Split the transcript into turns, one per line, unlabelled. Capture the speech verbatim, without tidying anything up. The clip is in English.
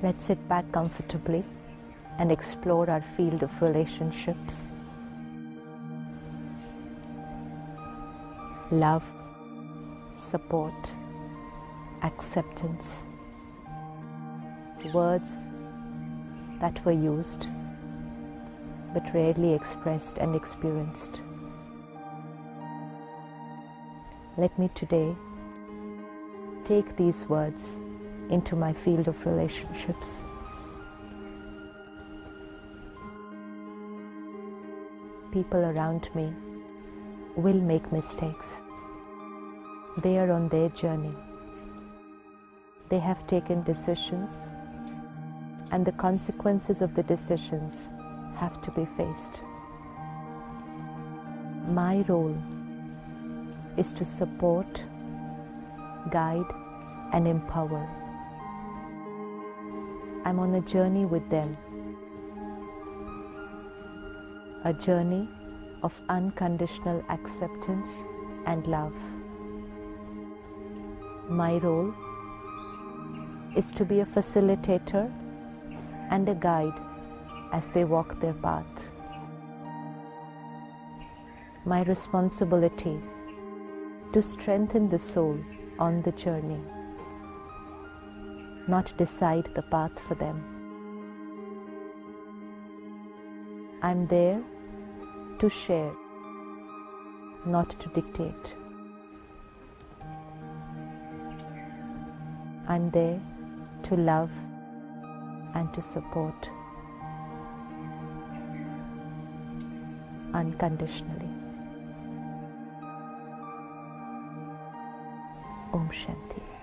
Let's sit back comfortably and explore our field of relationships. Love, support, acceptance. Words that were used but rarely expressed and experienced. Let me today take these words into my field of relationships. People around me will make mistakes. They are on their journey. They have taken decisions, and the consequences of the decisions have to be faced. My role is to support, guide, and empower. I'm on a journey with them, a journey of unconditional acceptance and love. My role is to be a facilitator and a guide as they walk their path. My responsibility to strengthen the soul on the journey, not decide the path for them. I'm there to share, not to dictate. I'm there to love and to support unconditionally. Om Shanti.